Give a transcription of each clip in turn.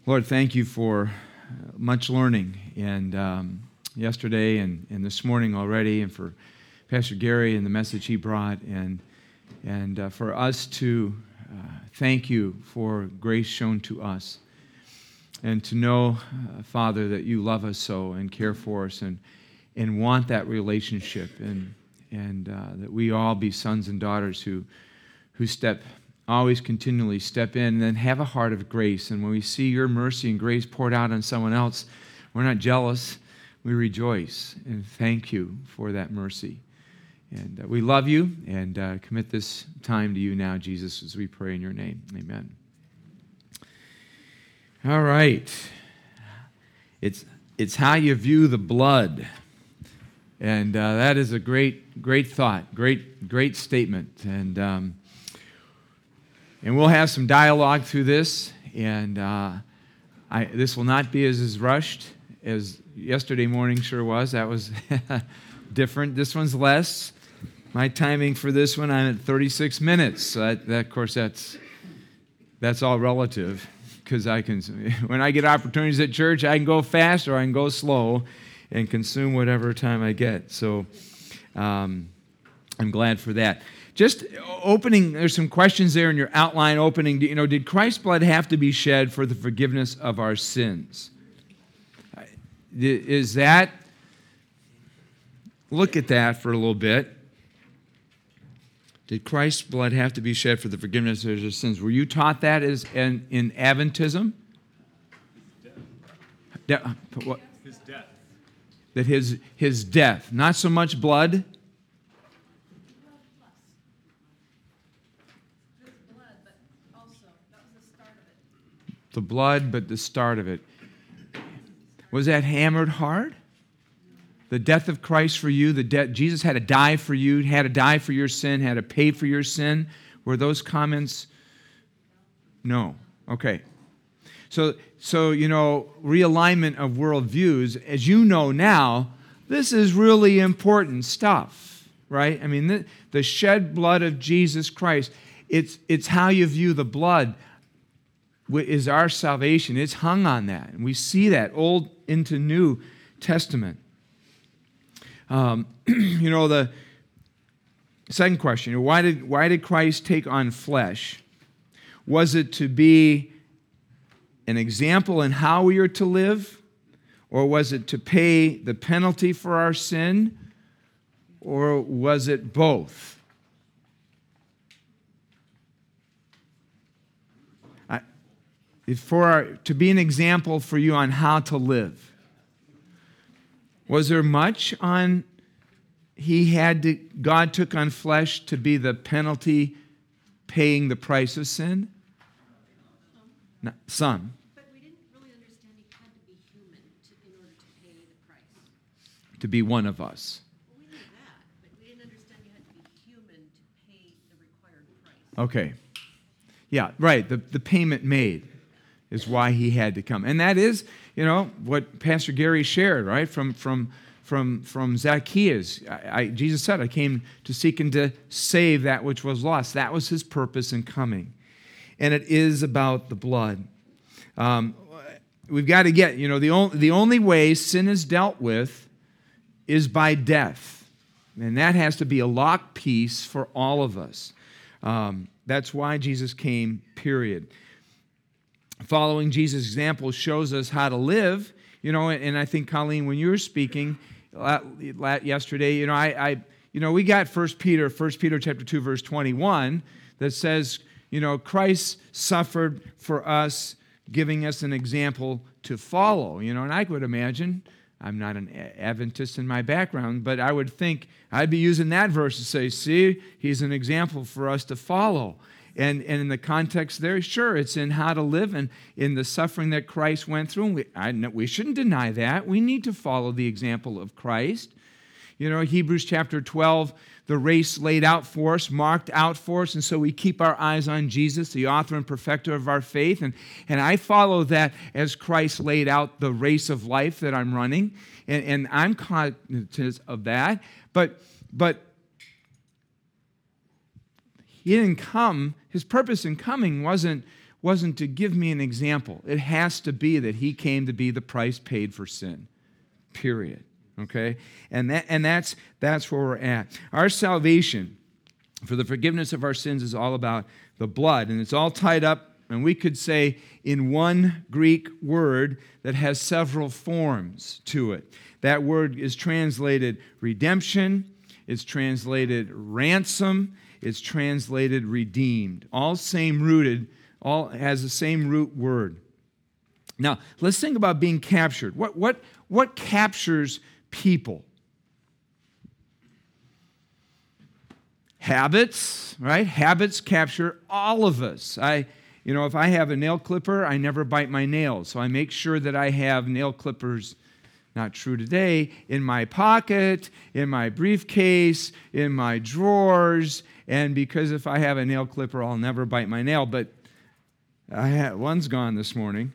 Lord, thank you for much learning, and yesterday and this morning already, and for Pastor Gary and the message he brought, and for us to thank you for grace shown to us, and to know, Father, that you love us so and care for us and want that relationship, and that we all be sons and daughters who always continually step in and then have a heart of grace. And when we see your mercy and grace poured out on someone else, we're not jealous. We rejoice and thank you for that mercy. And we love you and commit this time to you now, Jesus, as we pray in your name. Amen. All right. It's how you view the blood. And that is a great thought, great statement. And we'll have some dialogue through this, and this will not be as rushed as yesterday morning sure was. That was different. This one's less. My timing for this one, I'm at 36 minutes. So of course, that's all relative, because when I get opportunities at church, I can go fast or I can go slow and consume whatever time I get. So I'm glad for that. Just opening, there's some questions there in your outline opening. Did Christ's blood have to be shed for the forgiveness of our sins? Is that, look at that for a little bit. Did Christ's blood have to be shed for the forgiveness of our sins? Were you taught that in Adventism? What? His death. That his death, not so much blood. The blood, but the start of it. Was that hammered hard? The death of Christ for you, Jesus had to die for you, had to die for your sin, had to pay for your sin. Were those comments? No. Okay. So realignment of worldviews, as you know now, this is really important stuff, right? I mean, the shed blood of Jesus Christ, it's how you view the blood. Is our salvation. It's hung on that. And we see that Old into New Testament. The second question, why did Christ take on flesh? Was it to be an example in how we are to live? Or was it to pay the penalty for our sin? Or was it both? To be an example for you on how to live. Was there much on God took on flesh to be the penalty paying the price of sin? No, some. But we didn't really understand he had to be human in order to pay the price. To be one of us. Well, we knew that, but we didn't understand you had to be human to pay the required price. Okay. Yeah, right. The payment made is why he had to come. And that is, what Pastor Gary shared, right? From Zacchaeus. Jesus said, I came to seek and to save that which was lost. That was his purpose in coming. And it is about the blood. We've got to get, the only way sin is dealt with is by death. And that has to be a lock piece for all of us. That's why Jesus came, period. Following Jesus' example shows us how to live, and I think, Colleen, when you were speaking yesterday, we got 1 Peter chapter 2, verse 21, that says, Christ suffered for us, giving us an example to follow, and I would imagine, I'm not an Adventist in my background, but I would think I'd be using that verse to say, see, he's an example for us to follow. And in the context there, sure, it's in how to live and in the suffering that Christ went through. We shouldn't deny that. We need to follow the example of Christ. Hebrews chapter 12, the race laid out for us, marked out for us, and so we keep our eyes on Jesus, the author and perfecter of our faith. And I follow that as Christ laid out the race of life that I'm running, and I'm conscious of that. But He didn't come, his purpose in coming wasn't wasn't to give me an example. It has to be that he came to be the price paid for sin, period. Okay? And that's where we're at. Our salvation for the forgiveness of our sins is all about the blood, and it's all tied up, and we could say, in one Greek word that has several forms to it. That word is translated redemption, it's translated ransom, it's translated redeemed. All same rooted, all has the same root word. Now, let's think about being captured. What captures people? Habits, right? Habits capture all of us. If I have a nail clipper, I never bite my nails. So I make sure that I have nail clippers, not true today, in my pocket, in my briefcase, in my drawers. And because if I have a nail clipper, I'll never bite my nail. But one's gone this morning.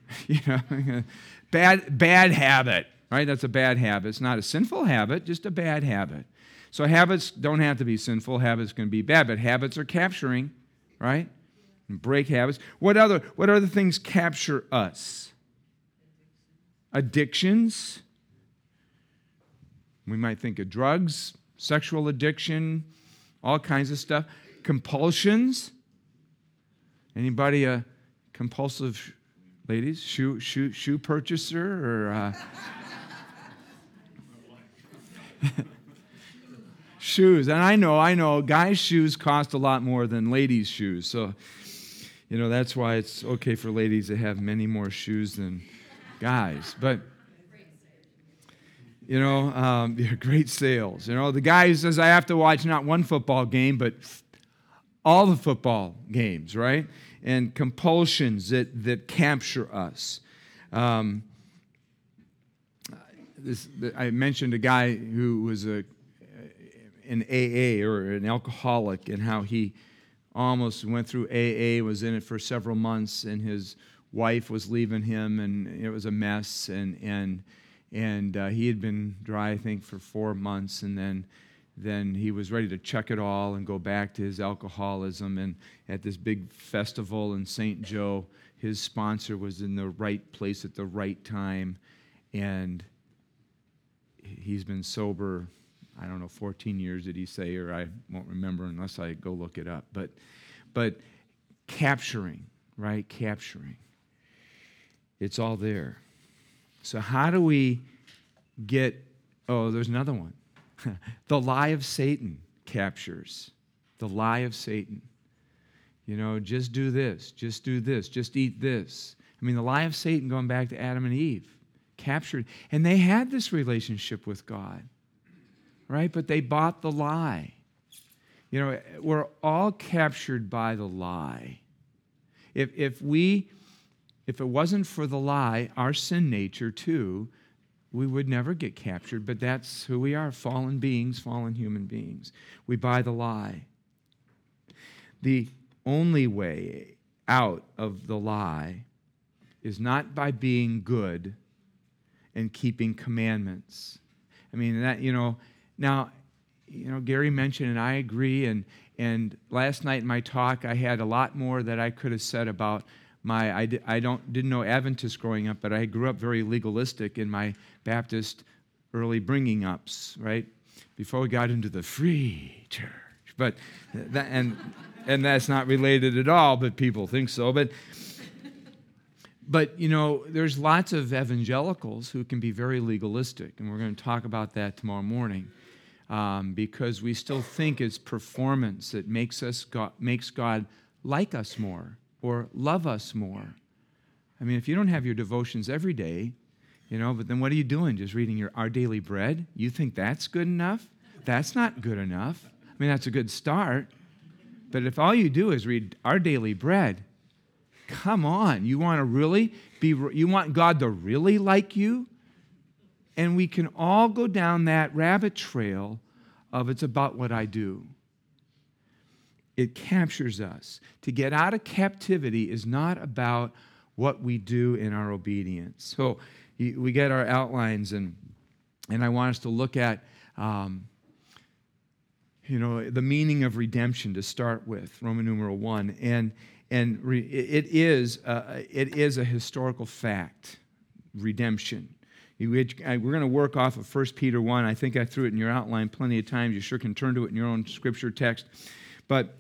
Bad habit, right? That's a bad habit. It's not a sinful habit, just a bad habit. So habits don't have to be sinful. Habits can be bad, but habits are capturing, right? And break habits. What other things capture us? Addictions. We might think of drugs, sexual addiction, all kinds of stuff. Compulsions. Anybody a compulsive, ladies, shoe purchaser or shoes? And I know, guys' shoes cost a lot more than ladies' shoes. So, that's why it's okay for ladies to have many more shoes than guys. But, great sales. The guy who says, I have to watch not one football game, but all the football games, right? And compulsions that capture us. I mentioned a guy who was an AA or an alcoholic, and how he almost went through AA, was in it for several months, and his wife was leaving him, and it was a mess, and he had been dry, I think, for 4 months, and then he was ready to check it all and go back to his alcoholism. And at this big festival in St. Joe, his sponsor was in the right place at the right time, and he's been sober, 14 years, did he say, or I won't remember unless I go look it up. But capturing, right? Capturing. It's all there. So how do we get, there's another one. The lie of Satan captures. The lie of Satan. Just do this, just eat this. The lie of Satan, going back to Adam and Eve, captured. And they had this relationship with God, right? But they bought the lie. We're all captured by the lie. If it wasn't for the lie, our sin nature too, we would never get captured, but that's who we are, fallen beings, fallen human beings. We buy the lie. The only way out of the lie is not by being good and keeping commandments. Now, Gary mentioned, and I agree, and last night in my talk, I had a lot more that I could have said about I didn't know Adventist growing up, but I grew up very legalistic in my Baptist early bringing ups, right? Before we got into the free church. But and that's not related at all, but people think so. But there's lots of evangelicals who can be very legalistic, and we're going to talk about that tomorrow morning, because we still think it's performance that makes God like us more or love us more. If you don't have your devotions every day, but then what are you doing? Just reading Our Daily Bread? You think that's good enough? That's not good enough. That's a good start. But if all you do is read Our Daily Bread, come on. You want God to really like you? And we can all go down that rabbit trail of it's about what I do. It captures us. To get out of captivity is not about what we do in our obedience. So we get our outlines, and I want us to look at the meaning of redemption to start with, Roman numeral 1. it is a historical fact, redemption. We're going to work off of 1 Peter 1. I think I threw it in your outline plenty of times. You sure can turn to it in your own scripture text. But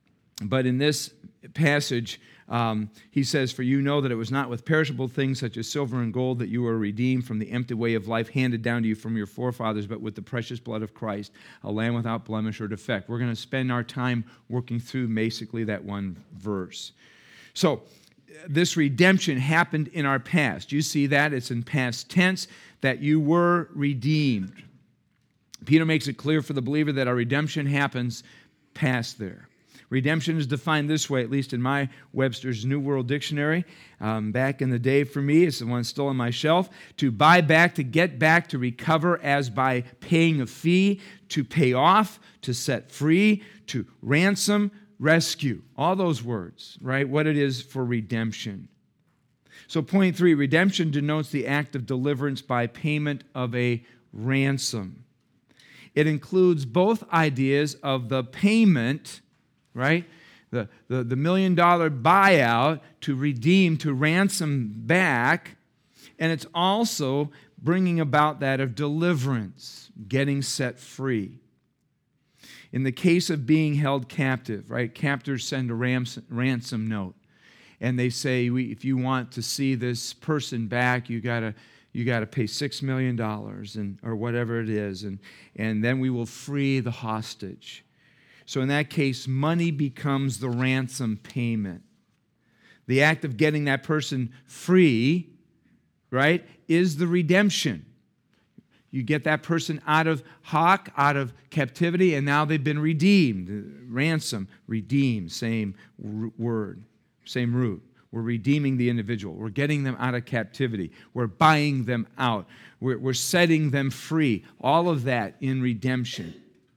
in this passage, he says, "For you know that it was not with perishable things such as silver and gold that you were redeemed from the empty way of life handed down to you from your forefathers, but with the precious blood of Christ, a lamb without blemish or defect." We're going to spend our time working through basically that one verse. So, this redemption happened in our past. You see that? It's in past tense, that you were redeemed. Peter makes it clear for the believer that our redemption happens past there. Redemption is defined this way, at least in my Webster's New World Dictionary. Back in the day for me, it's the one still on my shelf. To buy back, to get back, to recover as by paying a fee, to pay off, to set free, to ransom, rescue. All those words, right? What it is for redemption. So point 3, redemption denotes the act of deliverance by payment of a ransom. It includes both ideas of the payment, right? The $1 million buyout to redeem, to ransom back, and it's also bringing about that of deliverance, getting set free. In the case of being held captive, right, captors send a ransom note, and they say, if you want to see this person back, you got to pay $6 million or whatever it is, and then we will free the hostage. So in that case, money becomes the ransom payment. The act of getting that person free, right, is the redemption. You get that person out of hock, out of captivity, and now they've been redeemed. Ransom, redeem, same word, same root. We're redeeming the individual. We're getting them out of captivity. We're buying them out. We're setting them free. All of that in redemption.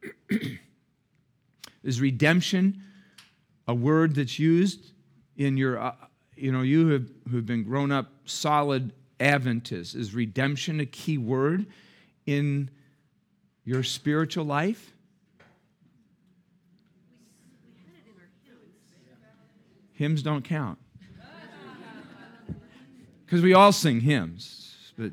Is redemption a word that's used in your, you who've been grown up solid Adventists? Is redemption a key word in your spiritual life? We had it in our hymns. Hymns don't count. Because we all sing hymns, but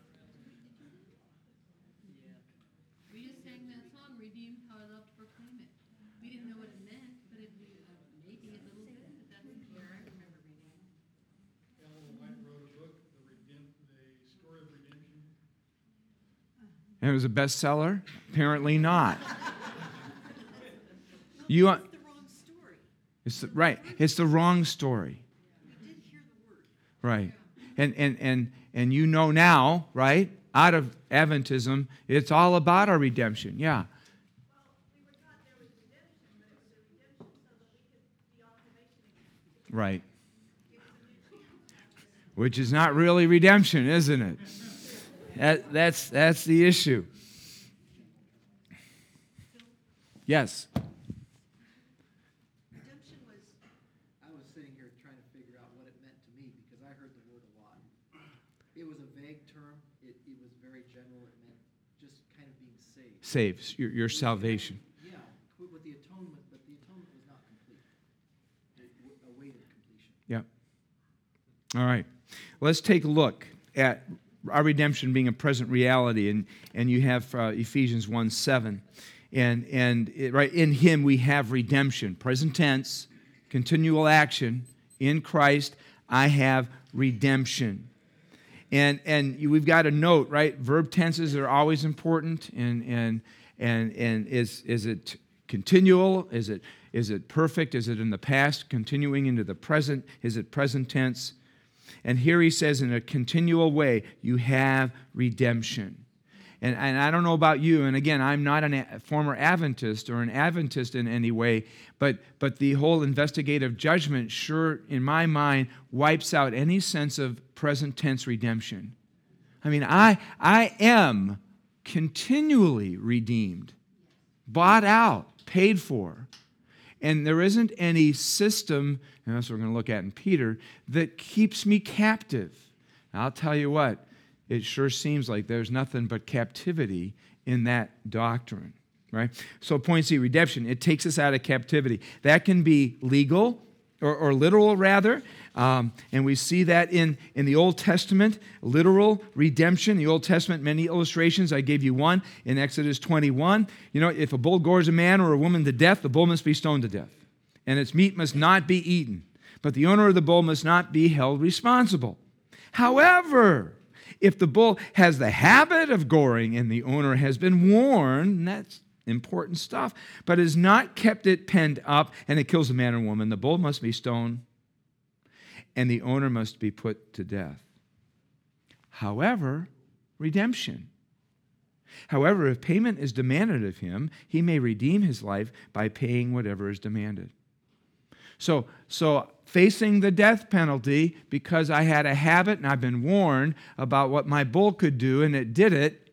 we just sang that song, "Redeemed, How I Love to Proclaim It." We didn't know what it meant, but it maybe a little bit. But that's where I remember reading. Ellen White wrote a book, The Story of Redemption. and it was a bestseller? Apparently not. It's the wrong story. Right. It's the wrong story. We did hear the word. Right. And you know now, right, out of Adventism, it's all about our redemption. Yeah. Well, we were taught there was redemption, but it was a redemption so that we could be on probation again. Right. Which is not really redemption, isn't it? That's the issue. Yes. Redemption was, I was sitting here trying to figure out what it meant to me because I heard the word a lot. It was a vague term. It was very general. It meant just kind of being saved. Saves your salvation. Yeah, with the atonement, but the atonement was not complete. It awaited completion. Yep. All right. Let's take a look at our redemption being a present reality, and you have Ephesians 1:7. Right in Him we have redemption, present tense, continual action. In Christ I have redemption. And we've got a note, right? Verb tenses are always important. And is it continual? Is it perfect? Is it in the past? Continuing into the present? Is it present tense? And here he says, in a continual way, you have redemption. And I don't know about you, and again, I'm not a former Adventist or an Adventist in any way, but the whole investigative judgment sure, in my mind, wipes out any sense of present tense redemption. I mean, I am continually redeemed, bought out, paid for. And there isn't any system, and that's what we're going to look at in Peter, that keeps me captive. I'll tell you what, it sure seems like there's nothing but captivity in that doctrine, right? So point C, redemption, it takes us out of captivity. That can be legal or literal rather. And we see that in the Old Testament, literal redemption. The Old Testament, many illustrations. I gave you one in Exodus 21. If a bull gores a man or a woman to death, the bull must be stoned to death. And its meat must not be eaten. But the owner of the bull must not be held responsible. However, if the bull has the habit of goring and the owner has been warned, and that's important stuff, but has not kept it penned up and it kills a man or woman, the bull must be stoned and the owner must be put to death. However, redemption. However, if payment is demanded of him, he may redeem his life by paying whatever is demanded. So facing the death penalty because I had a habit and I've been warned about what my bull could do and it did it,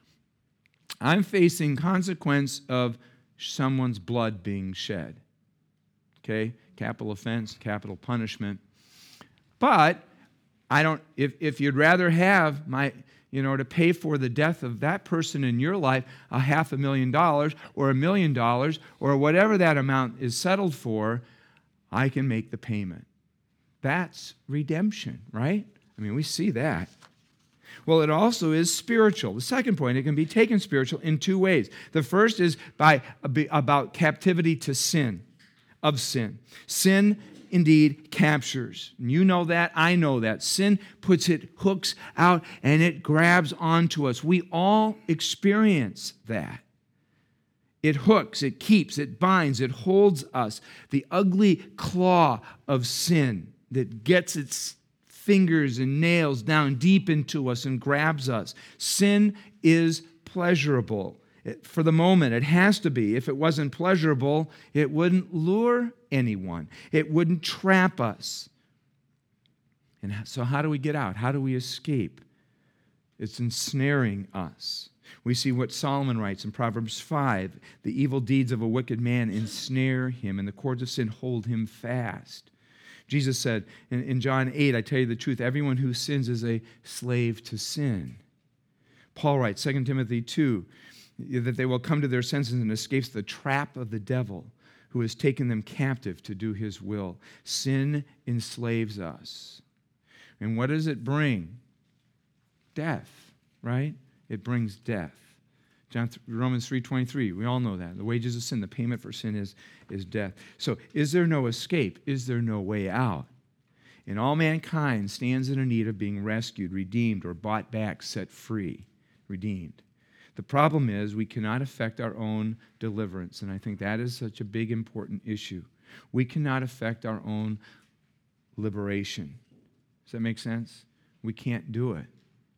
I'm facing consequence of someone's blood being shed. Okay? Capital offense, capital punishment. But I don't, if you'd rather have to pay for the death of that person in your life, $500,000 or $1 million or whatever that amount is settled for, I can make the payment. That's redemption, right? I mean, we see that. Well, it also is spiritual. The second point, it can be taken spiritual in two ways. The first is about captivity to sin, of sin. Sin indeed captures. And you know that, I know that. Sin puts its hooks out and it grabs onto us. We all experience that. It hooks, it keeps, it binds, it holds us. The ugly claw of sin that gets its fingers and nails down deep into us and grabs us. Sin is pleasurable. For the moment, it has to be. If it wasn't pleasurable, it wouldn't lure anyone. It wouldn't trap us. And so how do we get out? How do we escape? It's ensnaring us. We see what Solomon writes in Proverbs 5. The evil deeds of a wicked man ensnare him, and the cords of sin hold him fast. Jesus said in John 8, I tell you the truth, everyone who sins is a slave to sin. Paul writes, 2 Timothy 2, that they will come to their senses and escape the trap of the devil who has taken them captive to do his will. Sin enslaves us. And what does it bring? Death, right? It brings death. Romans 3:23, we all know that. The wages of sin, the payment for sin is death. So is there no escape? Is there no way out? And all mankind stands in a need of being rescued, redeemed, or bought back, set free, redeemed. The problem is we cannot affect our own deliverance, and I think that is such a big, important issue. We cannot affect our own liberation. Does that make sense? We can't do it.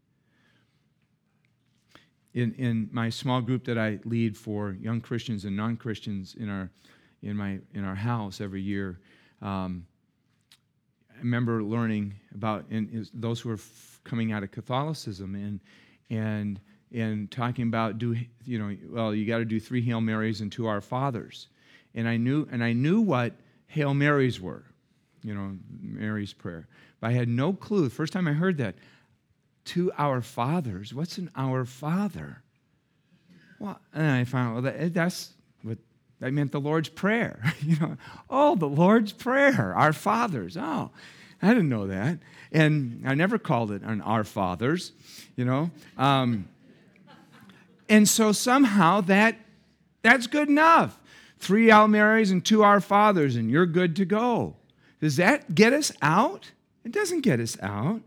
In my small group that I lead for young Christians and non-Christians in our house every year, I remember learning about those who are coming out of Catholicism and talking about you got to do 3 Hail Marys and 2 Our Fathers, and I knew what Hail Marys were, Mary's prayer, but I had no clue. The first time I heard that. 2 Our Fathers. What's an Our Father? Well, and I found that's what that meant. The Lord's Prayer. Oh, the Lord's Prayer. Our Fathers. Oh, I didn't know that, and I never called it an Our Fathers. And so somehow that's good enough. 3 Hail Marys and 2 Our Fathers, and you're good to go. Does that get us out? It doesn't get us out.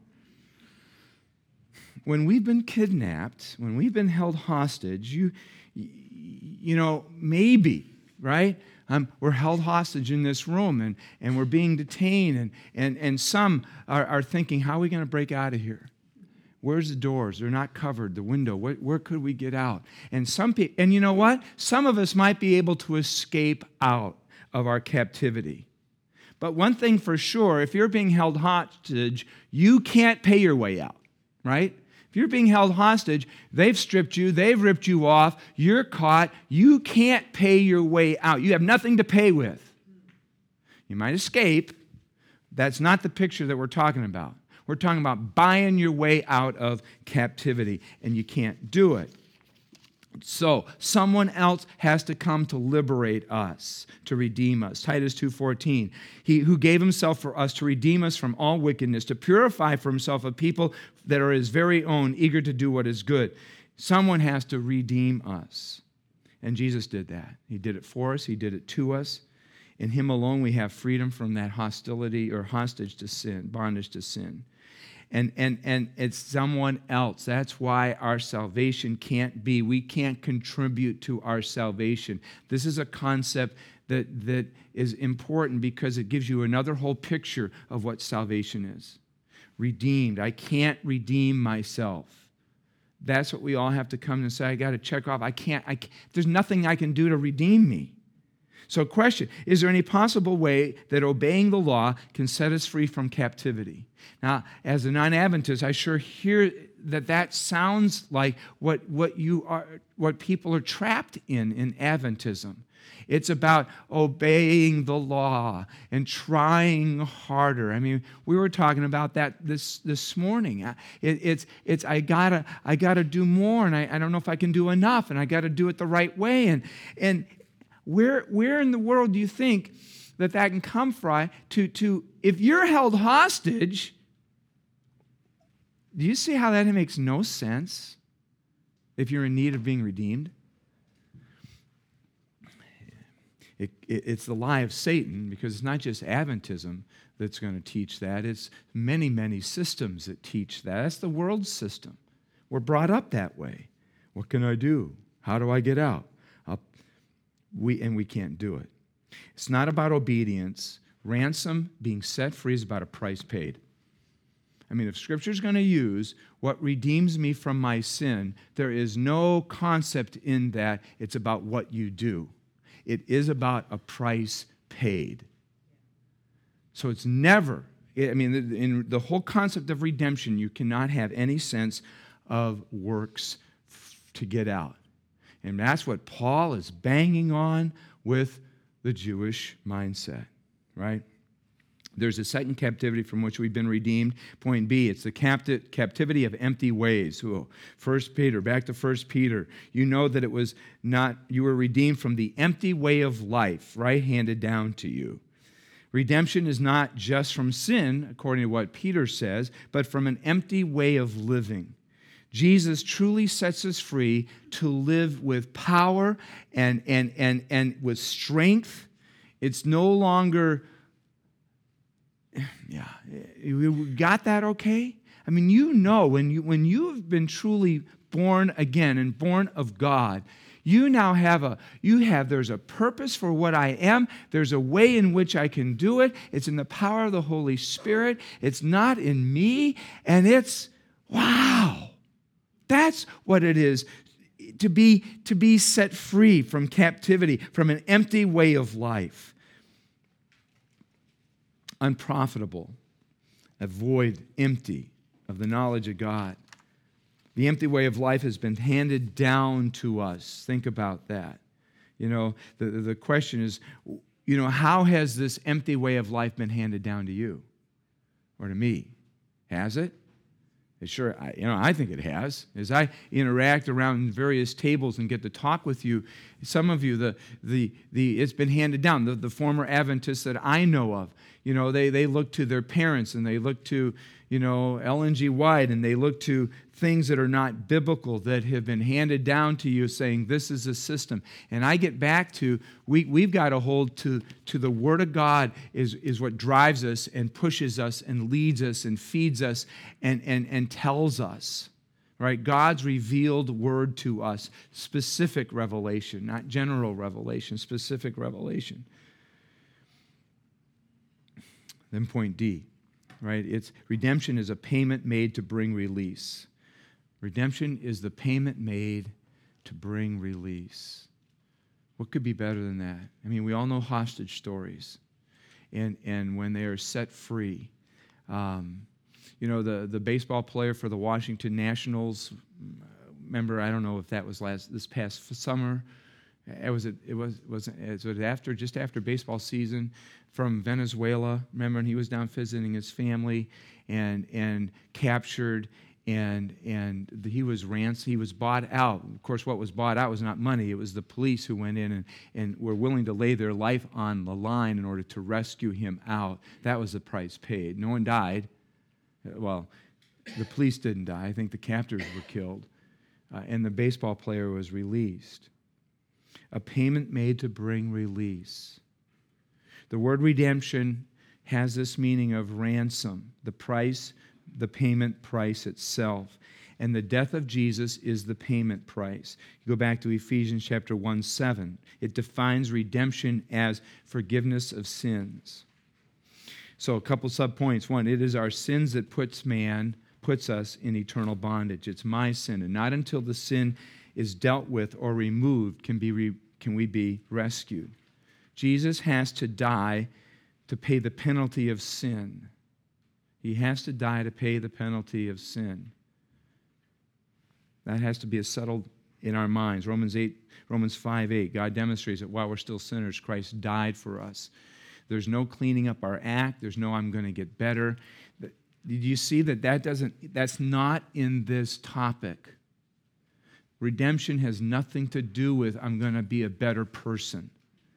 When we've been kidnapped, when we've been held hostage, maybe, right? We're held hostage in this room, and we're being detained, and some are thinking, how are we going to break out of here? Where's the doors? They're not covered. The window, where could we get out? And you know what? Some of us might be able to escape out of our captivity. But one thing for sure, if you're being held hostage, you can't pay your way out, right? If you're being held hostage, they've stripped you, they've ripped you off, you're caught, you can't pay your way out. You have nothing to pay with. You might escape. That's not the picture that we're talking about. We're talking about buying your way out of captivity, and you can't do it. So someone else has to come to liberate us, to redeem us. Titus 2:14, he who gave himself for us to redeem us from all wickedness, to purify for himself a people that are his very own, eager to do what is good. Someone has to redeem us. And Jesus did that. He did it for us. He did it to us. In him alone we have freedom from that hostility or hostage to sin, bondage to sin. And it's someone else. That's why our salvation we can't contribute to our salvation. This is a concept that is important because it gives you another whole picture of what salvation is. Redeemed. I can't redeem myself. That's what we all have to come and say, I got to check off. I can't, there's nothing I can do to redeem me. So question, is there any possible way that obeying the law can set us free from captivity? Now, as a non-Adventist, I sure hear that sounds like what people are trapped in Adventism. It's about obeying the law and trying harder. I mean, we were talking about that this morning. I gotta do more, and I don't know if I can do enough, and I got to do it the right way. And where in the world do you think that can come from? To if you're held hostage, do you see how that makes no sense? If you're in need of being redeemed. It's the lie of Satan, because it's not just Adventism that's going to teach that. It's many, many systems that teach that. That's the world's system. We're brought up that way. What can I do? How do I get out? We can't do it. It's not about obedience. Ransom, being set free, is about a price paid. I mean, if Scripture's going to use what redeems me from my sin, there is no concept in that it's about what you do. It is about a price paid. So it's never, in the whole concept of redemption, you cannot have any sense of works to get out. And that's what Paul is banging on with the Jewish mindset, right? There's a second captivity from which we've been redeemed. Point B, it's the captivity of empty ways. Back to 1 Peter. You know that it was not, you were redeemed from the empty way of life, right, handed down to you. Redemption is not just from sin, according to what Peter says, but from an empty way of living. Jesus truly sets us free to live with power and with strength. It's no longer... Yeah, you got that okay? I mean, when you've been truly born again and born of God, you now there's a purpose for what I am. There's a way in which I can do it. It's in the power of the Holy Spirit. It's not in me, and it's, wow. That's what it is to be set free from captivity, from an empty way of life. Unprofitable, a void, empty of the knowledge of God. The empty way of life has been handed down to us. Think about that. The question is, how has this empty way of life been handed down to you or to me? Has it? Sure, I think it has. As I interact around various tables and get to talk with you, some of you, it's been handed down. The former Adventists that I know of, they look to their parents and they look to, Ellen G. White, and they look to things that are not biblical that have been handed down to you, saying this is a system. And I get back to we've got to hold to the Word of God is what drives us and pushes us and leads us and feeds us and tells us. Right? God's revealed word to us, specific revelation, not general revelation, specific revelation. Then point D, right? It's redemption is a payment made to bring release. Redemption is the payment made to bring release. What could be better than that? I mean, we all know hostage stories, and when they are set free. The baseball player for the Washington Nationals, remember, I don't know if that was this past summer. It was just after baseball season, from Venezuela. Remember, and he was down visiting his family and captured he was ransomed. He was bought out. Of course, what was bought out was not money. It was the police who went in and were willing to lay their life on the line in order to rescue him out. That was the price paid. No one died. Well, the police didn't die. I think the captors were killed. And the baseball player was released. A payment made to bring release. The word redemption has this meaning of ransom, the price, the payment price itself. And the death of Jesus is the payment price. You go back to Ephesians chapter 1:7. It defines redemption as forgiveness of sins. So a couple subpoints. One, it is our sins that puts us in eternal bondage. It's my sin. And not until the sin is dealt with or removed can we be rescued. Jesus has to die to pay the penalty of sin. He has to die to pay the penalty of sin. That has to be settled in our minds. Romans 5:8, God demonstrates that while we're still sinners, Christ died for us. There's no cleaning up our act. There's no I'm going to get better. Did you see that's not in this topic? Redemption has nothing to do with I'm going to be a better person.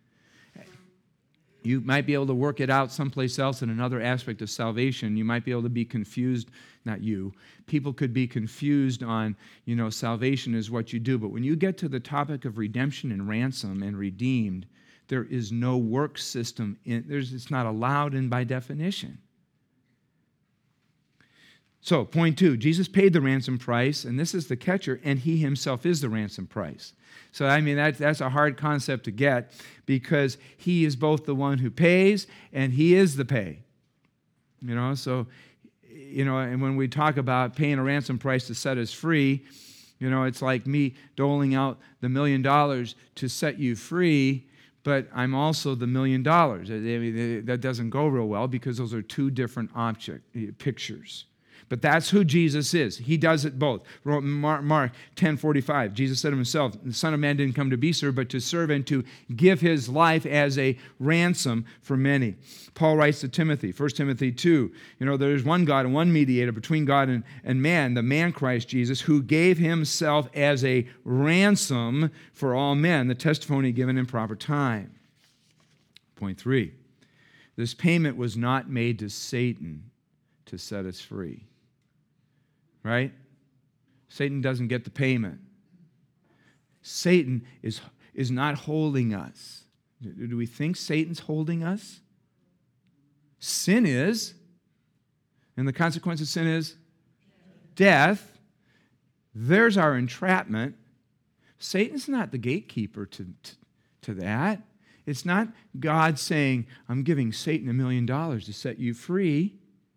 You might be able to work it out someplace else in another aspect of salvation. You might be able to be confused, not you. People could be confused on, salvation is what you do. But when you get to the topic of redemption and ransom and redeemed, there is no work system. It's not allowed in by definition. So, point 2, Jesus paid the ransom price, and this is the catcher, and he himself is the ransom price. So, that's a hard concept to get because he is both the one who pays and he is the pay. And when we talk about paying a ransom price to set us free, it's like me doling out the $1 million to set you free, but I'm also the $1 million. That doesn't go real well because those are two different pictures. But that's who Jesus is. He does it both. Mark 10:45, Jesus said himself, the Son of Man didn't come to be served, but to serve and to give his life as a ransom for many. Paul writes to Timothy, 1 Timothy 2, there's one God and one mediator between God and man, the man Christ Jesus, who gave himself as a ransom for all men, the testimony given in proper time. Point 3, this payment was not made to Satan to set us free. Right? Satan doesn't get the payment. Satan is not holding us. Do we think Satan's holding us? Sin is. And the consequence of sin is death. There's our entrapment. Satan's not the gatekeeper to that. It's not God saying, I'm giving Satan $1 million to set you free.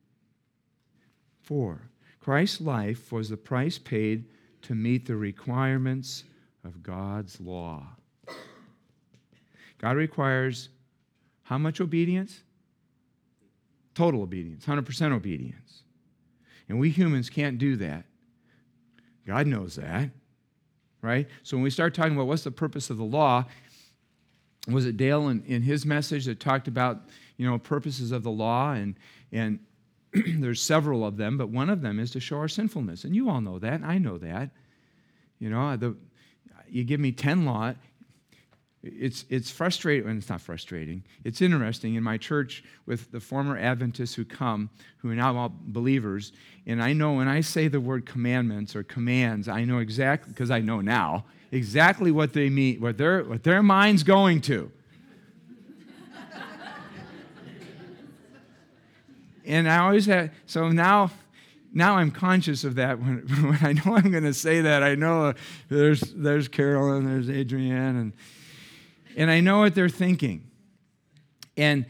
4, Christ's life was the price paid to meet the requirements of God's law. God requires how much obedience? Total obedience, 100% obedience. And we humans can't do that. God knows that, right? So when we start talking about what's the purpose of the law, was it Dale in his message that talked about, purposes of the law and there's several of them, but one of them is to show our sinfulness. And you all know that, and I know that. You give me 10 law, it's frustrating, and it's not frustrating. It's interesting in my church with the former Adventists who are now all believers, and I know when I say the word commandments or commands, I know exactly, because I know now, exactly what they mean, what their mind's going to. And I always had, so now I'm conscious of that. When I know I'm going to say that, I know there's Carolyn, there's Adrienne, and I know what they're thinking. But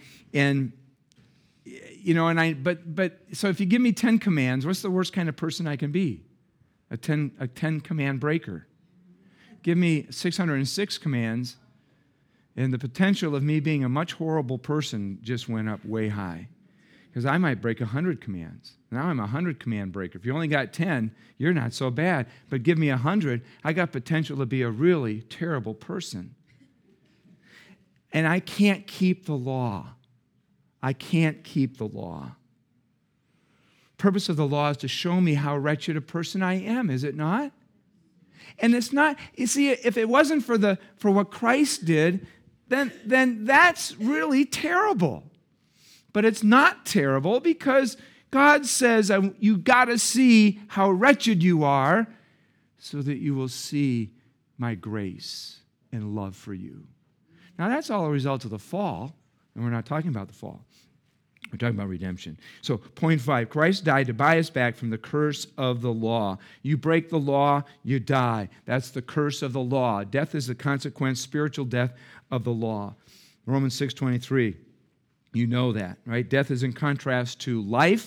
so if you give me 10 commands, what's the worst kind of person I can be? A 10 command breaker. Give me 606 commands, and the potential of me being a much horrible person just went up way high. Because I might break 100 commands. Now I'm a 100 command breaker. If you only got 10, you're not so bad. But give me 100, I got potential to be a really terrible person. And I can't keep the law. I can't keep the law. purpose of the law is to show me how wretched a person I am, is it not? And it's not, you see, if it wasn't for what Christ did, then that's really terrible. But it's not terrible because God says you got to see how wretched you are so that you will see my grace and love for you. Now, that's all a result of the fall, and we're not talking about the fall. We're talking about redemption. So, point 5, Christ died to buy us back from the curse of the law. You break the law, you die. That's the curse of the law. Death is the consequence, spiritual death of the law. Romans 6:23, you know that, right? Death is in contrast to life.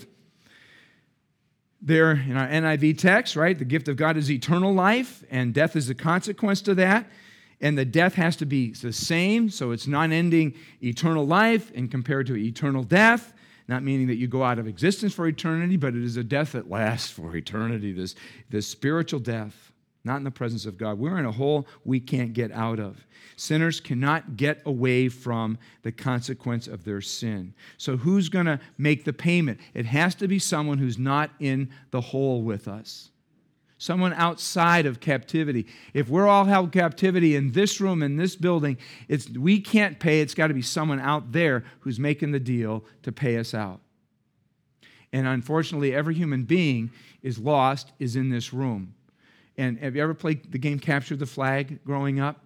There in our NIV text, right, the gift of God is eternal life, and death is the consequence to that. And the death has to be the same, so it's non-ending eternal life and compared to eternal death, not meaning that you go out of existence for eternity, but it is a death that lasts for eternity, this spiritual death, not in the presence of God. We're in a hole we can't get out of. Sinners cannot get away from the consequence of their sin. So who's going to make the payment? It has to be someone who's not in the hole with us. Someone outside of captivity. If we're all held captivity in this room, in this building, we can't pay. It's got to be someone out there who's making the deal to pay us out. And unfortunately, every human being is lost, is in this room. And have you ever played the game Capture the Flag growing up?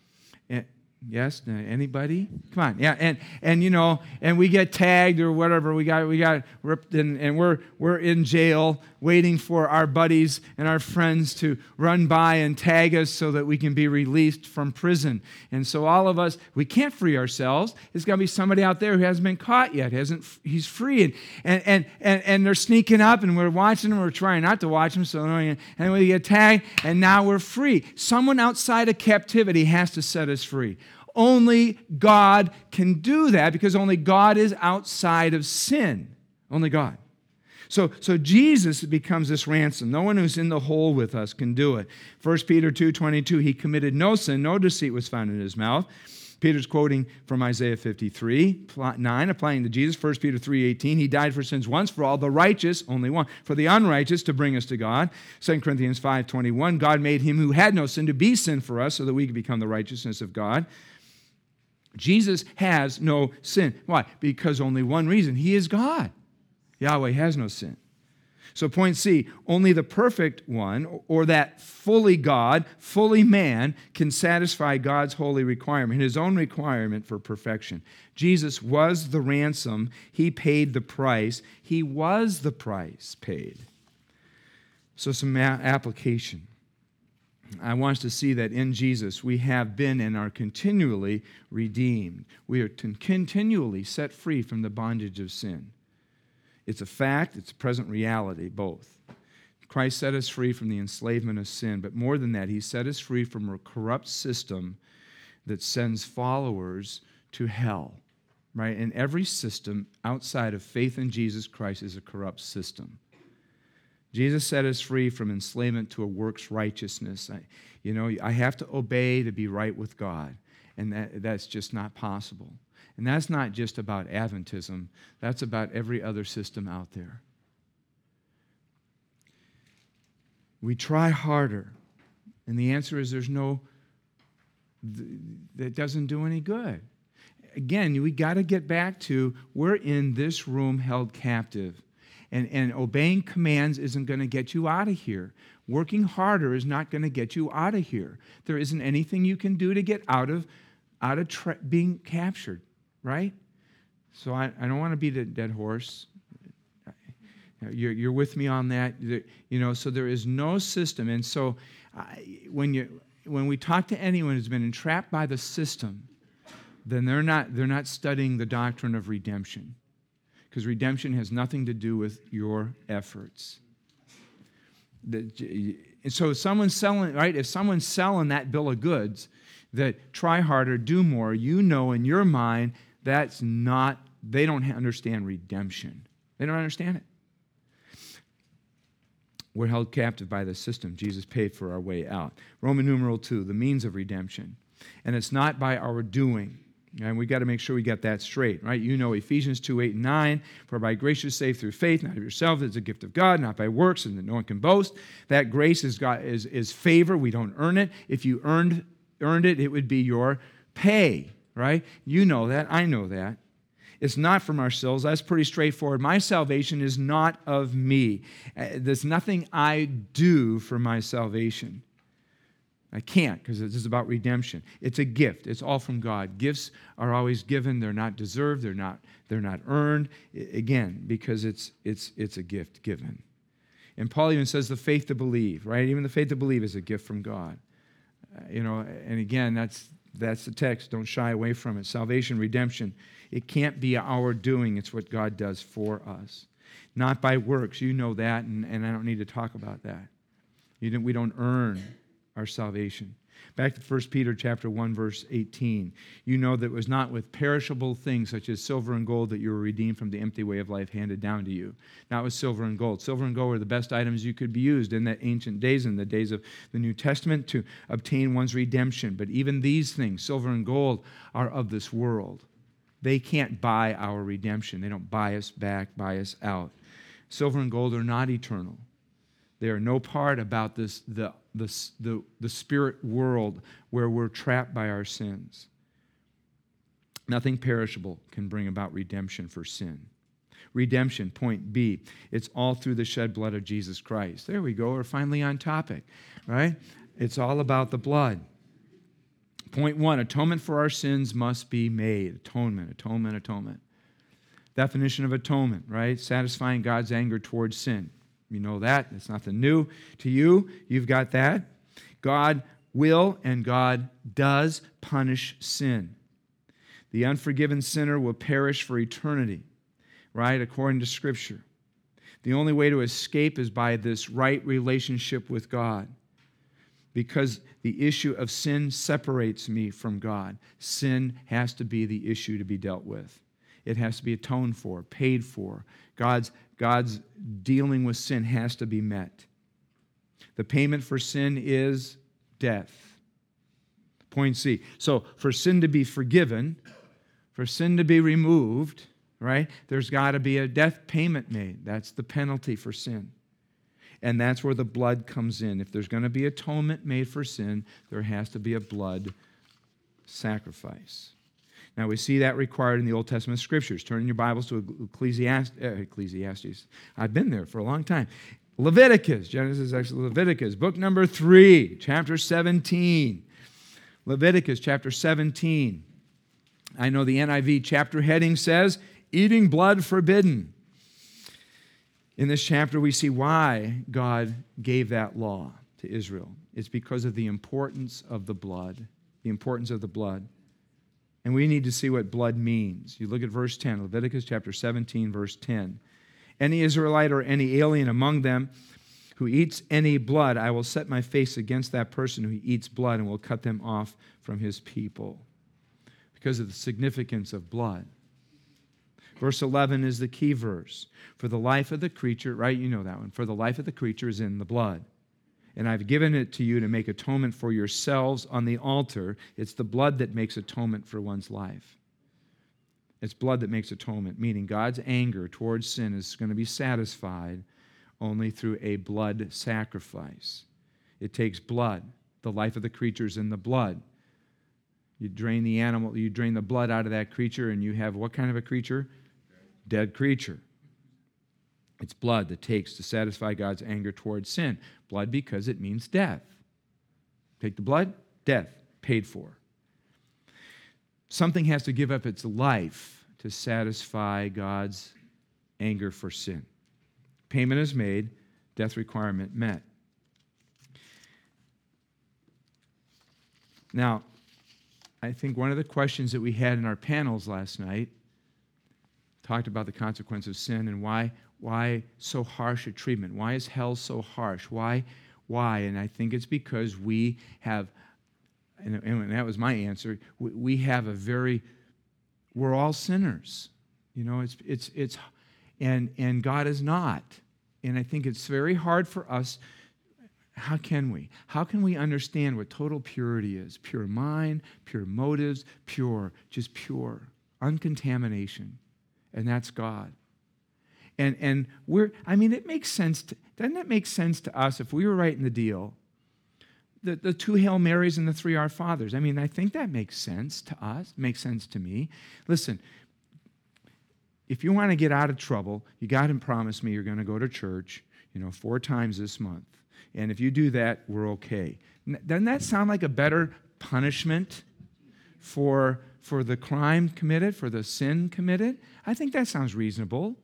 Yes? Anybody? Come on. Yeah. And you know, and we get tagged or whatever. We got ripped and we're in jail waiting for our buddies and our friends to run by and tag us so that we can be released from prison. And so all of us, we can't free ourselves. There's got to be somebody out there who hasn't been caught yet. He's free. And they're sneaking up and we're watching them. We're trying not to watch them. And we get tagged and now we're free. Someone outside of captivity has to set us free. Only God can do that because only God is outside of sin. Only God. So Jesus becomes this ransom. No one who's in the hole with us can do it. 1 Peter 2:22, he committed no sin, no deceit was found in his mouth. Peter's quoting from Isaiah 53:9, applying to Jesus. 1 Peter 3:18, he died for sins once for all, the righteous, only one, for the unrighteous to bring us to God. 2 Corinthians 5:21, God made him who had no sin to be sin for us so that we could become the righteousness of God. Jesus has no sin. Why? Because only one reason. He is God. Yahweh has no sin. So point C, only the perfect one, or that fully God, fully man, can satisfy God's holy requirement, his own requirement for perfection. Jesus was the ransom. He paid the price. He was the price paid. So some application. I want us to see that in Jesus we have been and are continually redeemed. We are continually set free from the bondage of sin. It's a fact, it's a present reality, both. Christ set us free from the enslavement of sin, but more than that, he set us free from a corrupt system that sends followers to hell, right? And every system outside of faith in Jesus Christ is a corrupt system. Jesus set us free from enslavement to a works righteousness. I have to obey to be right with God, and that's just not possible. And that's not just about Adventism. That's about every other system out there. We try harder, and the answer is that doesn't do any good. Again, we got to get back to we're in this room held captive. And obeying commands isn't going to get you out of here. Working harder is not going to get you out of here. There isn't anything you can do to get out of being captured, right? So I don't want to beat a dead horse. You're with me on that. So there is no system. And so when we talk to anyone who's been entrapped by the system, then they're not studying the doctrine of redemption. Because redemption has nothing to do with your efforts. And so if someone's selling that bill of goods, that try harder, do more, in your mind, they don't understand redemption. They don't understand it. We're held captive by the system. Jesus paid for our way out. Roman numeral 2, the means of redemption. And it's not by our doing. And we got to make sure we get that straight, right? You know Ephesians 2:8-9, for by grace you're saved through faith, not of yourself, it's a gift of God, not by works, and that no one can boast. That grace is favor. We don't earn it. If you earned it, it would be your pay, right? You know that. I know that. It's not from ourselves. That's pretty straightforward. My salvation is not of me. There's nothing I do for my salvation. I can't, because this is about redemption. It's a gift. It's all from God. Gifts are always given. They're not deserved. They're not earned. Again, because it's a gift given. And Paul even says the faith to believe, right? Even the faith to believe is a gift from God. And again, that's the text. Don't shy away from it. Salvation, redemption, it can't be our doing. It's what God does for us. Not by works. You know that, and I don't need to talk about that. We don't earn our salvation. Back to 1 Peter chapter 1, verse 18. You know that it was not with perishable things such as silver and gold that you were redeemed from the empty way of life handed down to you. Not with silver and gold. Silver and gold were the best items you could be used in the ancient days, in the days of the New Testament, to obtain one's redemption. But even these things, silver and gold, are of this world. They can't buy our redemption. They don't buy us back, buy us out. Silver and gold are not eternal. They are no part about this the spirit world where we're trapped by our sins. Nothing perishable can bring about redemption for sin. Redemption, point B, it's all through the shed blood of Jesus Christ. There we go. We're finally on topic, right? It's all about the blood. Point 1, atonement for our sins must be made. Atonement. Definition of atonement, right? Satisfying God's anger towards sin. You know that. It's nothing new to you. You've got that. God will and God does punish sin. The unforgiven sinner will perish for eternity, right? According to Scripture. The only way to escape is by this right relationship with God. Because the issue of sin separates me from God. Sin has to be the issue to be dealt with. It has to be atoned for, paid for. God's dealing with sin has to be met. The payment for sin is death. Point C. So for sin to be forgiven, for sin to be removed, right, there's got to be a death payment made. That's the penalty for sin. And that's where the blood comes in. If there's going to be atonement made for sin, there has to be a blood sacrifice. Now, we see that required in the Old Testament Scriptures. Turn in your Bibles to Ecclesiastes. I've been there for a long time. Leviticus, Genesis, actually Leviticus, book number 3, chapter 17. Leviticus, chapter 17. I know the NIV chapter heading says, eating blood forbidden. In this chapter, we see why God gave that law to Israel. It's because of the importance of the blood. The importance of the blood. And we need to see what blood means. You look at verse 10, Leviticus chapter 17, verse 10. Any Israelite or any alien among them who eats any blood, I will set my face against that person who eats blood and will cut them off from his people. Because of the significance of blood. Verse 11 is the key verse. For the life of the creature, right? You know that one. For the life of the creature is in the blood. And I've given it to you to make atonement for yourselves on the altar. It's the blood that makes atonement for one's life. It's blood that makes atonement, meaning God's anger towards sin is going to be satisfied only through a blood sacrifice. It takes blood. The life of the creature is in the blood. You drain the animal, you drain the blood out of that creature, and you have what kind of a creature? Dead creature. It's blood that takes to satisfy God's anger towards sin. Blood because it means death. Take the blood, death, paid for. Something has to give up its life to satisfy God's anger for sin. Payment is made, death requirement met. Now, I think one of the questions that we had in our panels last night talked about the consequence of sin and why so harsh a treatment? Why is hell so harsh? Why? And I think it's because we have, and that was my answer, we have we're all sinners. You know, and God is not. And I think it's very hard for us. How can we? How can we understand what total purity is? Pure mind, pure motives, just pure, uncontamination. And that's God. And it makes sense. Doesn't it make sense to us if we were writing the deal? The 2 Hail Marys and the 3 Our Fathers. I think that makes sense to us, makes sense to me. Listen, if you want to get out of trouble, you got to promise me you're going to go to church, 4 times this month. And if you do that, we're okay. Doesn't that sound like a better punishment for the crime committed, for the sin committed? I think that sounds reasonable,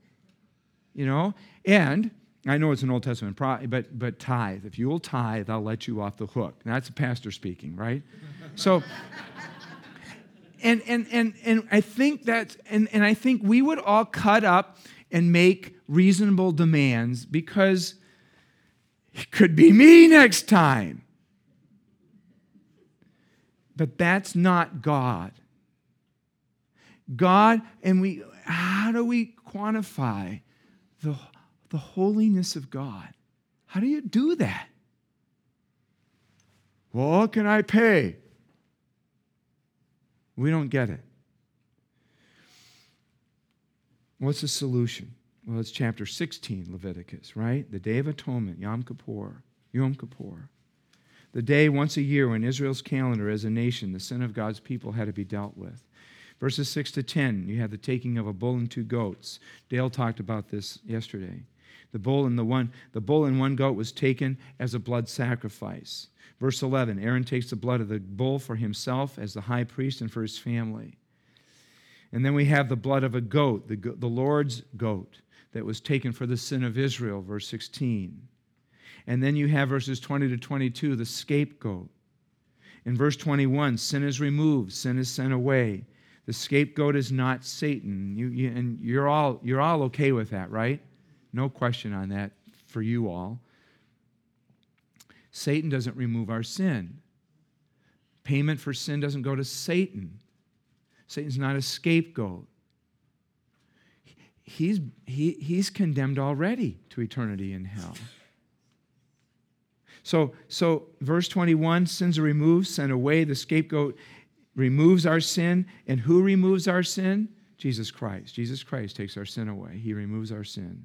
And I know it's an Old Testament, but tithe. If you will tithe, I'll let you off the hook. That's a pastor speaking, right? So, and I think I think we would all cut up and make reasonable demands because it could be me next time. But that's not God. God, how do we quantify the holiness of God? How do you do that? Well, what can I pay? We don't get it. What's the solution? Well, it's chapter 16, Leviticus, right? The Day of Atonement, Yom Kippur. The day once a year when Israel's calendar as a nation, the sin of God's people had to be dealt with. Verses 6 to 10, you have the taking of a bull and 2 goats. Dale talked about this yesterday. The bull and one goat was taken as a blood sacrifice. Verse 11, Aaron takes the blood of the bull for himself as the high priest and for his family. And then we have the blood of a goat, the Lord's goat, that was taken for the sin of Israel, verse 16. And then you have verses 20 to 22, the scapegoat. In verse 21, sin is removed, sin is sent away. The scapegoat is not Satan. And you're all okay with that, right? No question on that for you all. Satan doesn't remove our sin. Payment for sin doesn't go to Satan. Satan's not a scapegoat. He's condemned already to eternity in hell. So verse 21, sins are removed, sent away. The scapegoat removes our sin. And who removes our sin? Jesus Christ. Jesus Christ takes our sin away. He removes our sin.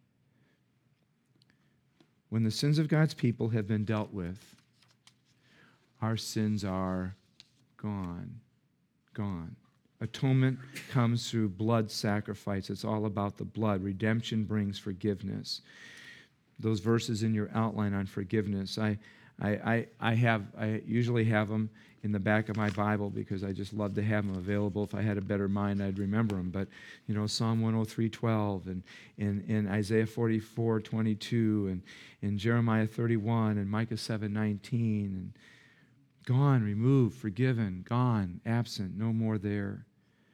When the sins of God's people have been dealt with, our sins are gone. Gone. Atonement comes through blood sacrifice. It's all about the blood. Redemption brings forgiveness. Those verses in your outline on forgiveness, I usually have them in the back of my Bible because I just love to have them available. If I had a better mind, I'd remember them. But, Psalm 103:12 and Isaiah 44:22 and in Jeremiah 31 and Micah 7:19 and gone, removed, forgiven, gone, absent, no more there.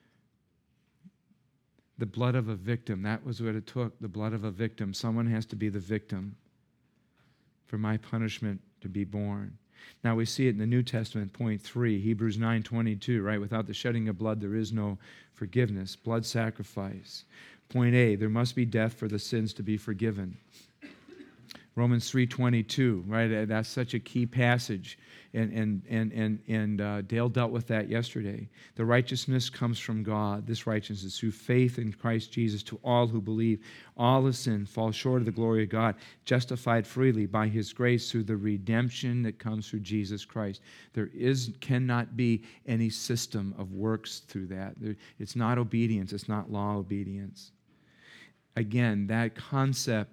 The blood of a victim, that was what it took, the blood of a victim. Someone has to be the victim for my punishment to be borne. Now we see it in the New Testament, point 3, Hebrews 9:22, right? Without the shedding of blood, there is no forgiveness, blood sacrifice. Point A, there must be death for the sins to be forgiven. Romans 3:22, right? That's such a key passage, and Dale dealt with that yesterday. The righteousness comes from God. This righteousness is through faith in Christ Jesus to all who believe. All have sinned, fall short of the glory of God, justified freely by His grace through the redemption that comes through Jesus Christ. There cannot be any system of works through that. It's not obedience. It's not law obedience. Again, that concept.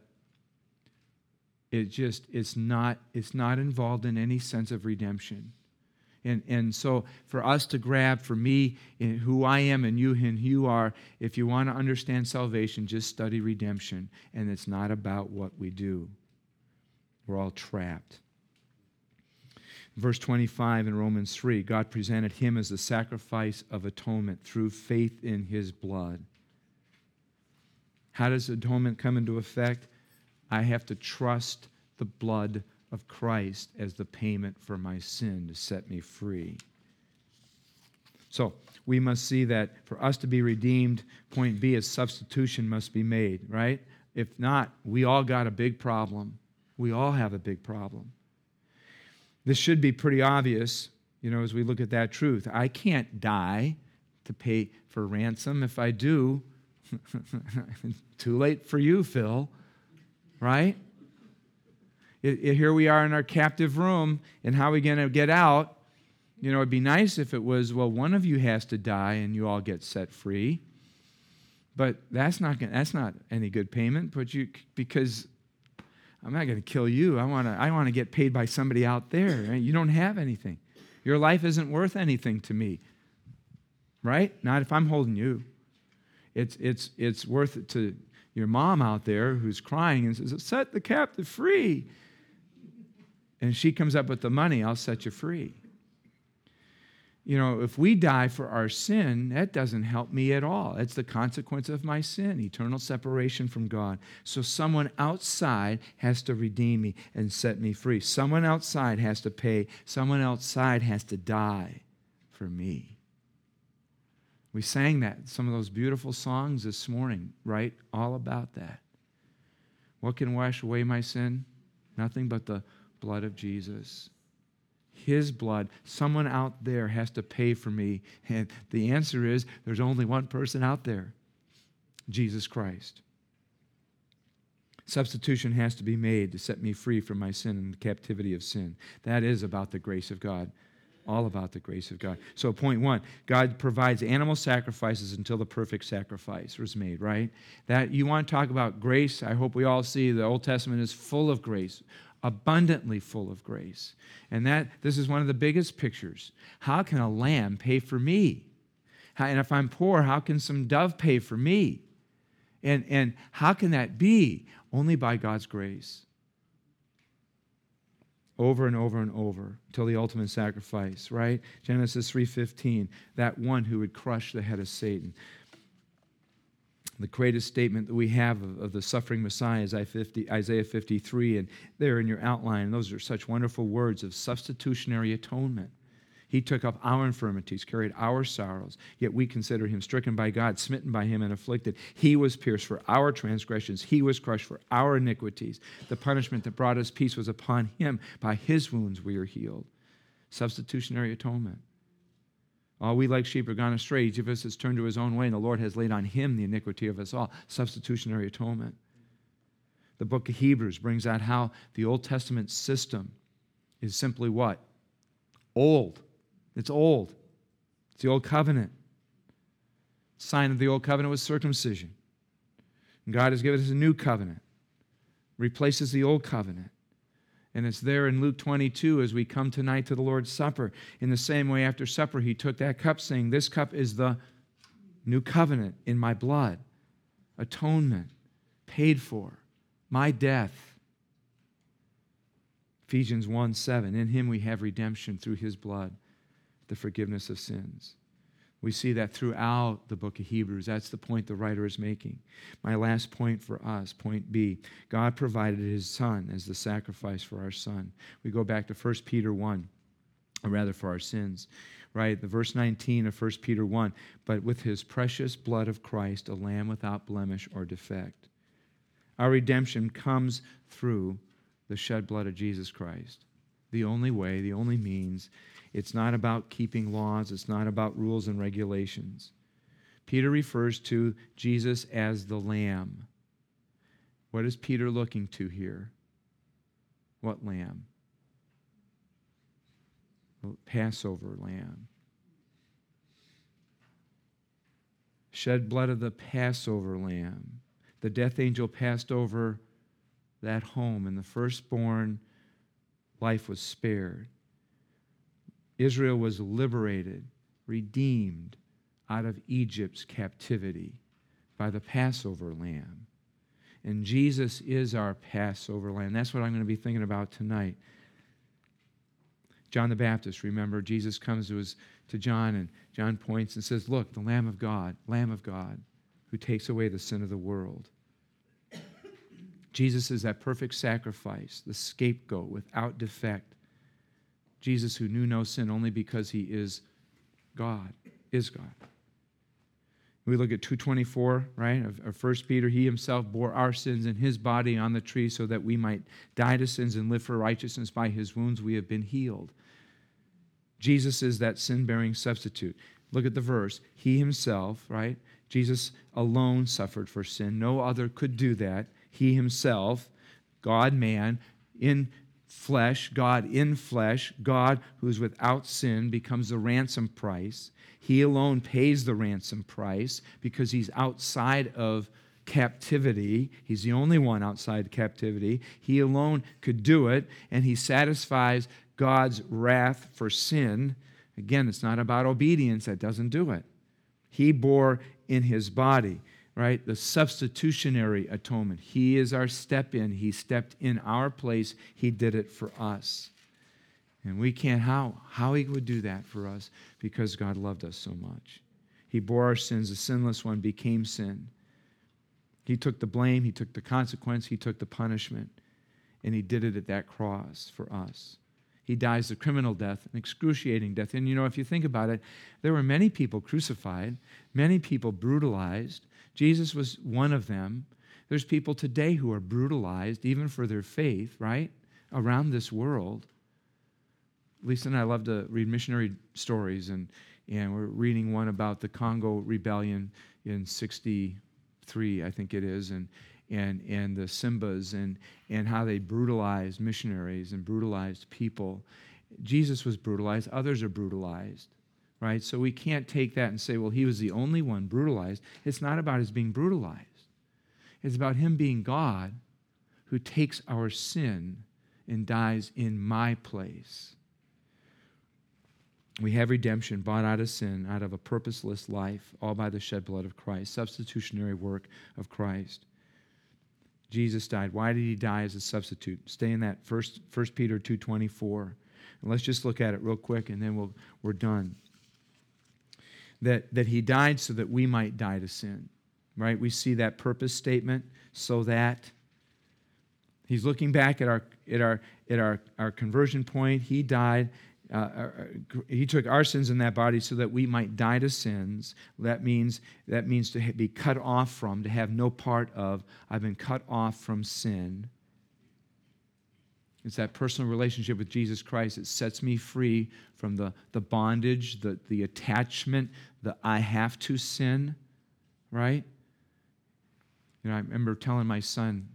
It's not involved in any sense of redemption. And so for us to grab, for me, in who I am and you are, if you want to understand salvation, just study redemption. And it's not about what we do. We're all trapped. Verse 25 in Romans 3, God presented Him as the sacrifice of atonement through faith in His blood. How does atonement come into effect? I have to trust the blood of Christ as the payment for my sin to set me free. So we must see that for us to be redeemed, point B, a substitution must be made, right? If not, we all got a big problem. We all have a big problem. This should be pretty obvious, as we look at that truth. I can't die to pay for ransom. If I do, too late for you, Phil, right? Here we are in our captive room, and how are we going to get out? It'd be nice if it was, well, one of you has to die and you all get set free. But that's not any good payment, because I'm not going to kill you. I want to get paid by somebody out there. Right? You don't have anything. Your life isn't worth anything to me, right? Not if I'm holding you. It's worth it to your mom out there who's crying and says, "Set the captive free," and she comes up with the money. I'll set you free. If we die for our sin, that doesn't help me at all. It's the consequence of my sin, eternal separation from God. So someone outside has to redeem me and set me free. Someone outside has to pay. Someone outside has to die for me. We sang that, some of those beautiful songs this morning, right? All about that. What can wash away my sin? Nothing but the blood of Jesus. His blood. Someone out there has to pay for me. And the answer is, there's only one person out there, Jesus Christ. Substitution has to be made to set me free from my sin and the captivity of sin. That is about the grace of God. All about the grace of God. So point one, God provides animal sacrifices until the perfect sacrifice was made, right? That you want to talk about grace, I hope we all see the Old Testament is full of grace, abundantly full of grace. And this is one of the biggest pictures. How can a lamb pay for me? And if I'm poor, how can some dove pay for me? And how can that be? Only by God's grace. Over and over and over until the ultimate sacrifice, right? Genesis 3:15, that one who would crush the head of Satan. The greatest statement that we have of the suffering Messiah is Isaiah 53, and there in your outline, those are such wonderful words of substitutionary atonement. He took up our infirmities, carried our sorrows, yet we consider him stricken by God, smitten by him, and afflicted. He was pierced for our transgressions. He was crushed for our iniquities. The punishment that brought us peace was upon him. By his wounds we are healed. Substitutionary atonement. All we like sheep are gone astray. Each of us has turned to his own way, and the Lord has laid on him the iniquity of us all. Substitutionary atonement. The book of Hebrews brings out how the Old Testament system is simply what? Old. It's old. It's the old covenant. Sign of the old covenant was circumcision. And God has given us a new covenant. Replaces the old covenant. And it's there in Luke 22 as we come tonight to the Lord's Supper. In the same way, after supper, he took that cup saying, this cup is the new covenant in my blood. Atonement. Paid for. My death. Ephesians 1:7, in him we have redemption through his blood, the forgiveness of sins. We see that throughout the book of Hebrews. That's the point the writer is making. My last point for us, point B, God provided his Son as the sacrifice for our son. We go back to 1 Peter 1, or rather for our sins, right? The verse 19 of 1 Peter 1, but with his precious blood of Christ, a lamb without blemish or defect. Our redemption comes through the shed blood of Jesus Christ. The only way, the only means. It's not about keeping laws. It's not about rules and regulations. Peter refers to Jesus as the Lamb. What is Peter looking to here? What lamb? The Passover lamb. Shed blood of the Passover lamb. The death angel passed over that home, and the firstborn life was spared. Israel was liberated, redeemed out of Egypt's captivity by the Passover lamb. And Jesus is our Passover lamb. That's what I'm going to be thinking about tonight. John the Baptist, remember, Jesus comes to John, and John points and says, look, the Lamb of God, who takes away the sin of the world. Jesus is that perfect sacrifice, the scapegoat without defect. Jesus who knew no sin only because he is God, We look at 2:24, right, of 1 Peter. He himself bore our sins in his body on the tree so that we might die to sins and live for righteousness. By his wounds we have been healed. Jesus is that sin-bearing substitute. Look at the verse. He himself, right? Jesus alone suffered for sin. No other could do that. He himself, God-man, in flesh, God in flesh, God who is without sin, becomes the ransom price. He alone pays the ransom price because he's outside of captivity. He's the only one outside captivity. He alone could do it, and he satisfies God's wrath for sin. Again, it's not about obedience. That doesn't do it. He bore in his body, right, the substitutionary atonement. He is our step-in. He stepped in our place. He did it for us. And we can't, how he would do that for us? Because God loved us so much. He bore our sins. The sinless one became sin. He took the blame. He took the consequence. He took the punishment. And he did it at that cross for us. He dies the criminal death, an excruciating death. And if you think about it, there were many people crucified, many people brutalized. Jesus was one of them. There's people today who are brutalized, even for their faith, right, around this world. Lisa and I love to read missionary stories, and we're reading one about the Congo rebellion in 63, I think it is, and the Simbas and how they brutalized missionaries and brutalized people. Jesus was brutalized. Others are brutalized, right? So we can't take that and say, well, he was the only one brutalized. It's not about his being brutalized. It's about him being God who takes our sin and dies in my place. We have redemption, bought out of sin, out of a purposeless life, all by the shed blood of Christ, substitutionary work of Christ. Jesus died. Why did he die as a substitute? Stay in that 1 Peter 2:24. And let's just look at it real quick, and then we're done. That he died so that we might die to sin, right? We see that purpose statement, so that he's looking back at our conversion point. He died. He took our sins in that body so that we might die to sins. That means to be cut off from, to have no part of. I've been cut off from sin. It's that personal relationship with Jesus Christ that sets me free from the bondage, the attachment, the I have to sin, right? I remember telling my son,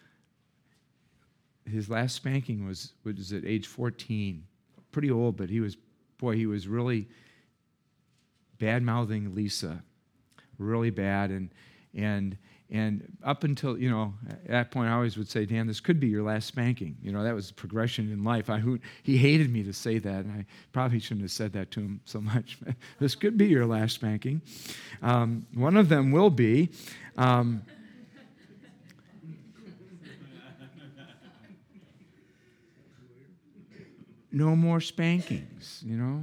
his last spanking was at age 14. Pretty old, but he was really bad-mouthing Lisa, really bad, and up until, at that point I always would say, Dan, this could be your last spanking. That was progression in life. He hated me to say that, and I probably shouldn't have said that to him so much. This could be your last spanking. One of them will be. No more spankings,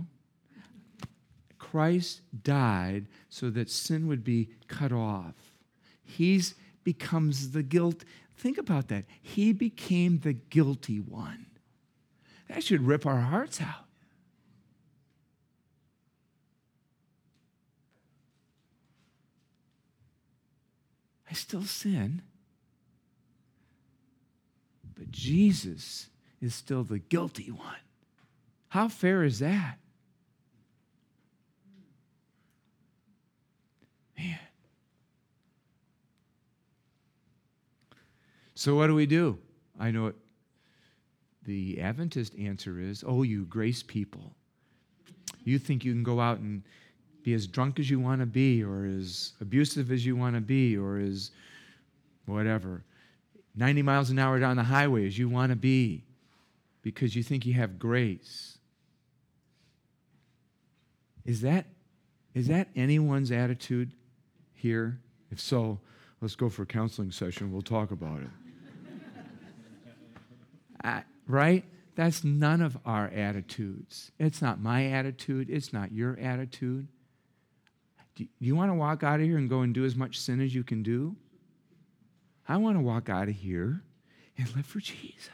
Christ died so that sin would be cut off. He becomes the guilt. Think about that. He became the guilty one. That should rip our hearts out. I still sin, but Jesus is still the guilty one. How fair is that? Man. So what do we do? I know it. The Adventist answer is, oh, you grace people. You think you can go out and be as drunk as you want to be, or as abusive as you want to be, or as whatever, 90 miles an hour down the highway as you want to be, because you think you have grace. Is that anyone's attitude here? If so, let's go for a counseling session. We'll talk about it. Right? That's none of our attitudes. It's not my attitude. It's not your attitude. Do you want to walk out of here and go and do as much sin as you can do? I want to walk out of here and live for Jesus.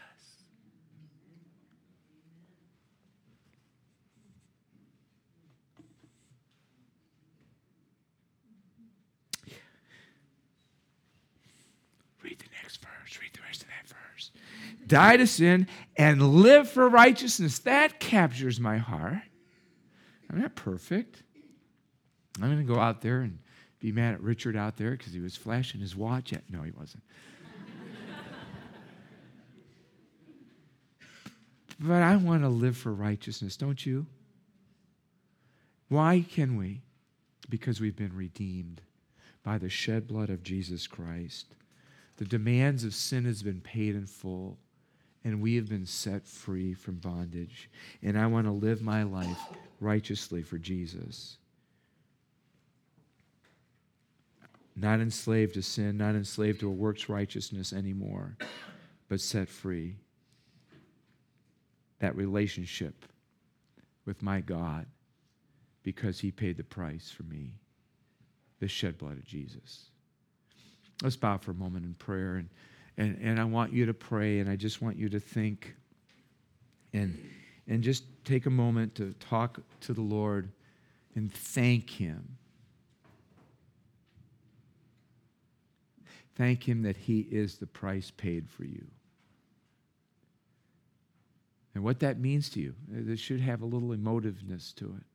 Let's read the rest of that verse. Die to sin and live for righteousness. That captures my heart. I'm not perfect. I'm going to go out there and be mad at Richard out there because he was flashing his watch at. No, he wasn't. But I want to live for righteousness, don't you? Why can we? Because we've been redeemed by the shed blood of Jesus Christ. The demands of sin has been paid in full, and we have been set free from bondage. And I want to live my life righteously for Jesus. Not enslaved to sin, not enslaved to a works righteousness anymore, but set free. That relationship with my God because he paid the price for me, the shed blood of Jesus. Let's bow for a moment in prayer, and I want you to pray, and I just want you to think and just take a moment to talk to the Lord and thank him. Thank him that he is the price paid for you. And what that means to you, this should have a little emotiveness to it.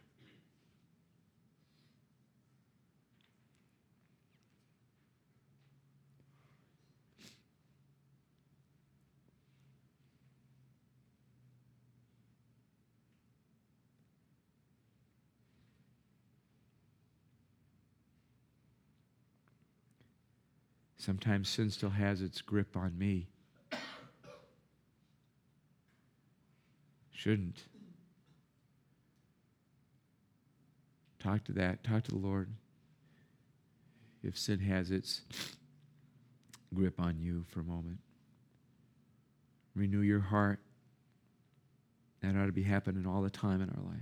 Sometimes sin still has its grip on me. Shouldn't. Talk to the Lord. If sin has its grip on you for a moment. Renew your heart. That ought to be happening all the time in our life.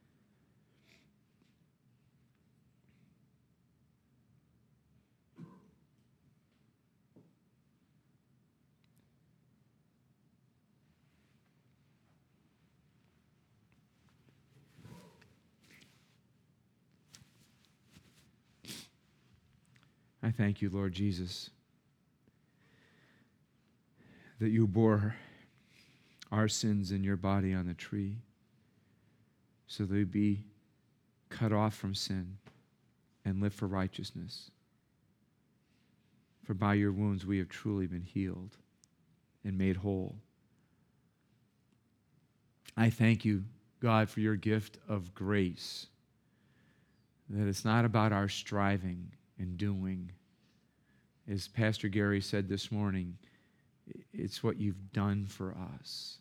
I thank you, Lord Jesus, that you bore our sins in your body on the tree so that we'd be cut off from sin and live for righteousness. For by your wounds we have truly been healed and made whole. I thank you, God, for your gift of grace, that it's not about our striving and doing. As Pastor Gary said this morning, it's what you've done for us.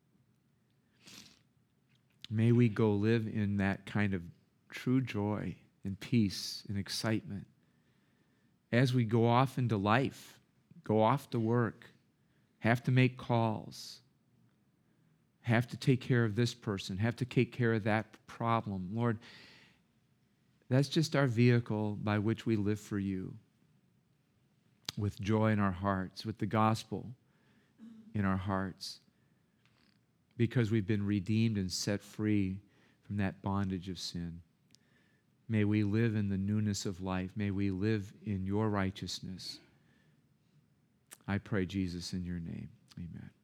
May we go live in that kind of true joy and peace and excitement as we go off into life, go off to work, have to make calls, have to take care of this person, have to take care of that problem. Lord, that's just our vehicle by which we live for you, with joy in our hearts, with the gospel in our hearts, because we've been redeemed and set free from that bondage of sin. May we live in the newness of life. May we live in your righteousness. I pray, Jesus, in your name. Amen.